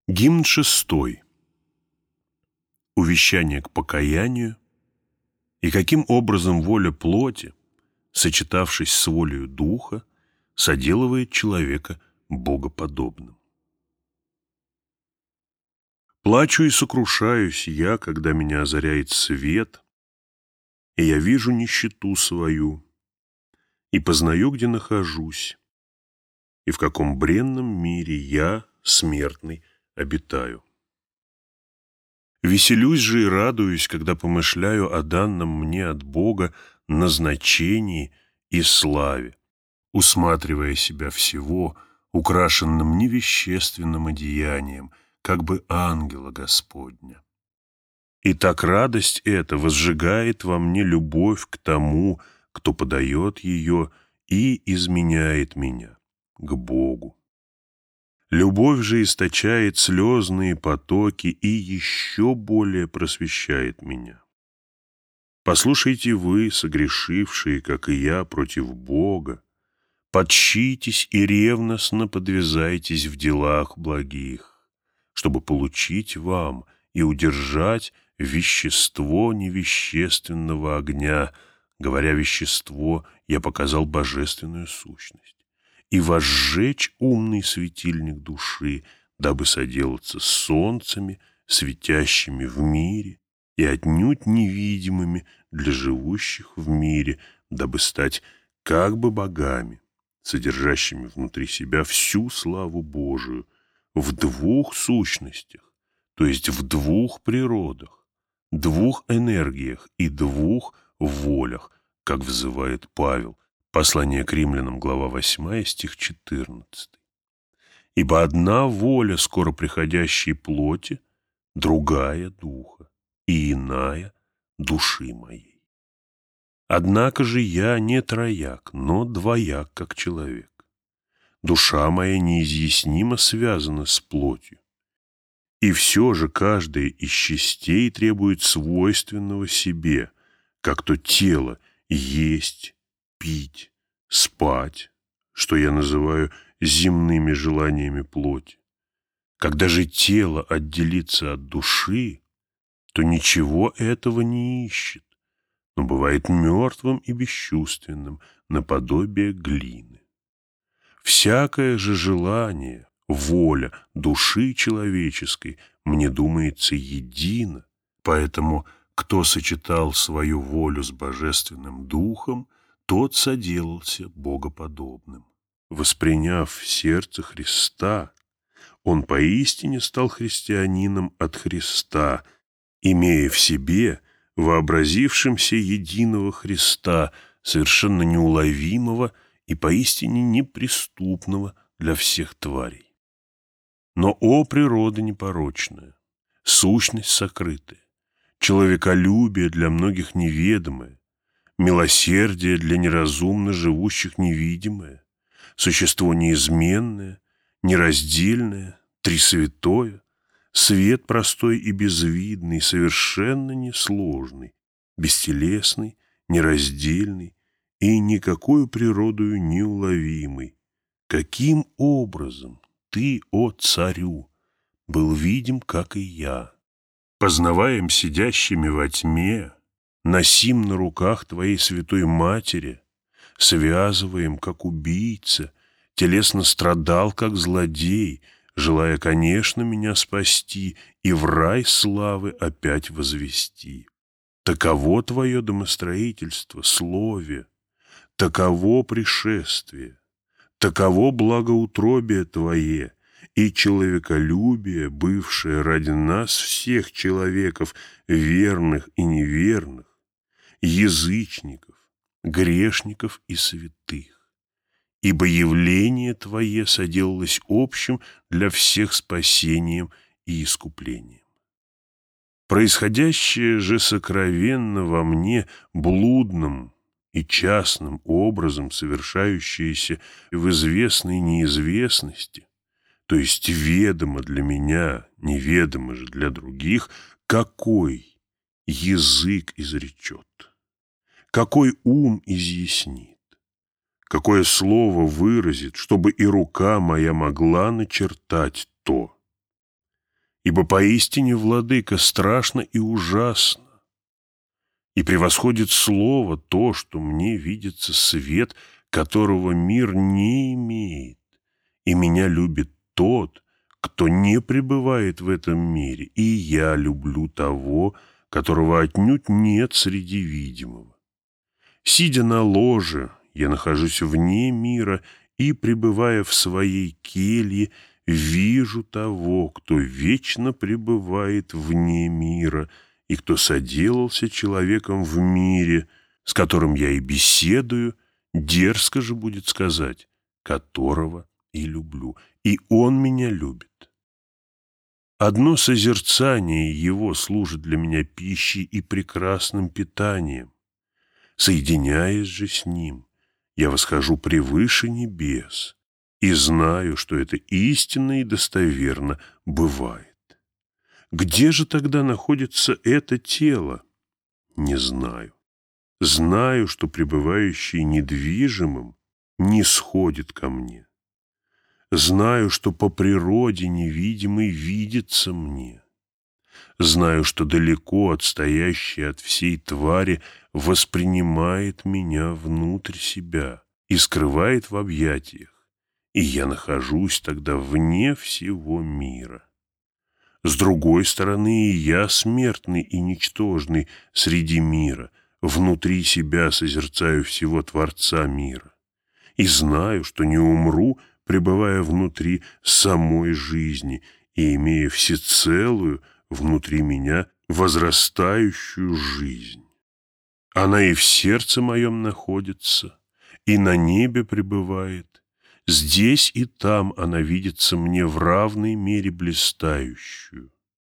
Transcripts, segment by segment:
Гимн 6. Увещание к покаянию и каким образом воля плоти, сочетавшись с волею духа, соделывает человека богоподобным. Плачу и сокрушаюсь я, когда меня озаряет свет, и я вижу нищету свою, и познаю, где нахожусь, и в каком бренном мире я, смертный, обитаю. Веселюсь же и радуюсь, когда помышляю о данном мне от Бога назначении и славе, усматривая себя всего украшенным невещественным одеянием, как бы ангела Господня. И так радость эта возжигает во мне любовь к тому, кто подает ее и изменяет меня к Богу. Любовь же источает слезные потоки и еще более просвещает меня. Послушайте вы, согрешившие, как и я, против Бога, подщитесь и ревностно подвязайтесь в делах благих, чтобы получить вам и удержать вещество невещественного огня. Говоря вещество, я показал божественную сущность. И возжечь умный светильник души, дабы соделаться с солнцами, светящими в мире, и отнюдь невидимыми для живущих в мире, дабы стать как бы богами, содержащими внутри себя всю славу Божию в двух сущностях, то есть в двух природах, двух энергиях и двух волях, как взывает Павел. Послание к римлянам, глава 8, стих 14. «Ибо одна воля скоро приходящей плоти, другая духа, и иная души моей. Однако же я не трояк, но двояк, как человек. Душа моя неизъяснимо связана с плотью. И все же каждая из частей требует свойственного себе, как то тело есть, пить, спать, что я называю земными желаниями плоти. Когда же тело отделится от души, то ничего этого не ищет, но бывает мертвым и бесчувственным, наподобие глины. Всякое же желание, воля души человеческой, мне думается, едино, поэтому кто сочетал свою волю с божественным духом, тот соделался богоподобным. Восприняв в сердце Христа, он поистине стал христианином от Христа, имея в себе вообразившимся единого Христа, совершенно неуловимого и поистине неприступного для всех тварей. Но, о природа непорочная, сущность сокрытая, человеколюбие для многих неведомое, милосердие для неразумно живущих невидимое, существо неизменное, нераздельное, трисвятое, свет простой и безвидный, совершенно несложный, бестелесный, нераздельный и никакой природою неуловимый. Каким образом ты, о царю, был видим, как и я, познаваем сидящими во тьме, носим на руках твоей святой матери, связываем, как убийца, телесно страдал, как злодей, желая, конечно, меня спасти и в рай славы опять возвести. Таково твое домостроительство, слове, таково пришествие, таково благоутробие твое и человеколюбие, бывшее ради нас всех человеков, верных и неверных, язычников, грешников и святых. Ибо явление Твое соделалось общим для всех спасением и искуплением. Происходящее же сокровенно во мне блудным и частным образом совершающееся в известной неизвестности, то есть ведомо для меня, неведомо же для других, какой язык изречет, какой ум изъяснит, какое слово выразит, чтобы и рука моя могла начертать то. Ибо поистине, владыка, страшно и ужасно, и превосходит слово то, что мне видится свет, которого мир не имеет, и меня любит тот, кто не пребывает в этом мире, и я люблю того, которого отнюдь нет среди видимого. Сидя на ложе, я нахожусь вне мира и, пребывая в своей келье, вижу того, кто вечно пребывает вне мира и кто соделался человеком в мире, с которым я и беседую, дерзко же будет сказать, которого и люблю, и он меня любит. Одно созерцание его служит для меня пищей и прекрасным питанием. Соединяясь же с ним, я восхожу превыше небес и знаю, что это истинно и достоверно бывает. Где же тогда находится это тело? Не знаю. Знаю, что пребывающий недвижимым не сходит ко мне. Знаю, что по природе невидимый видится мне. Знаю, что далеко отстоящий от всей твари воспринимает меня внутрь себя и скрывает в объятиях, и я нахожусь тогда вне всего мира. С другой стороны, и я смертный и ничтожный среди мира, внутри себя созерцаю всего Творца мира, и знаю, что не умру, пребывая внутри самой жизни и имея всецелую внутри меня возрастающую жизнь. Она и в сердце моем находится, и на небе пребывает. Здесь и там она видится мне в равной мере блистающую.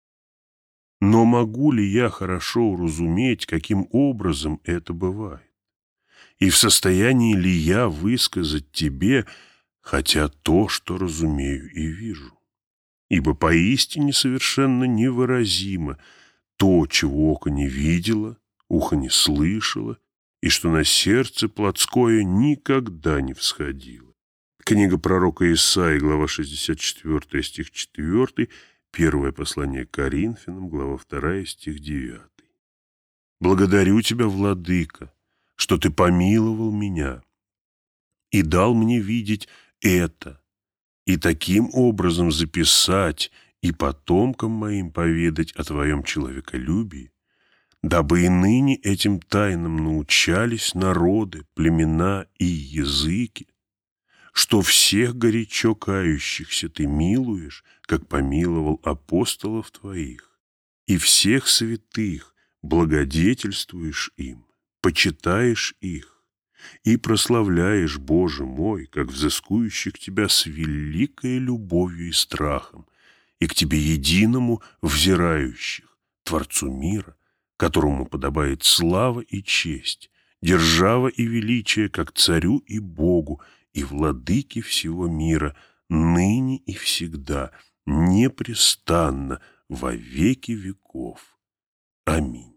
Но могу ли я хорошо уразуметь, каким образом это бывает? И в состоянии ли я высказать тебе, хотя то, что разумею и вижу? Ибо поистине совершенно невыразимо то, чего око не видело, ухо не слышало, и что на сердце плотское никогда не всходило. Книга пророка Исаии, глава 64, стих 4, первое послание к Коринфянам, глава 2, стих 9. «Благодарю тебя, владыка, что ты помиловал меня и дал мне видеть это, и таким образом записать и потомкам моим поведать о твоем человеколюбии, дабы и ныне этим тайнам научались народы, племена и языки, что всех горячо кающихся ты милуешь, как помиловал апостолов твоих, и всех святых благодетельствуешь им, почитаешь их и прославляешь, Боже мой, как взыскующих тебя с великой любовью и страхом, и к тебе единому взирающих, Творцу мира, которому подобает слава и честь, держава и величие, как царю и Богу, и владыке всего мира, ныне и всегда, непрестанно, во веки веков. Аминь.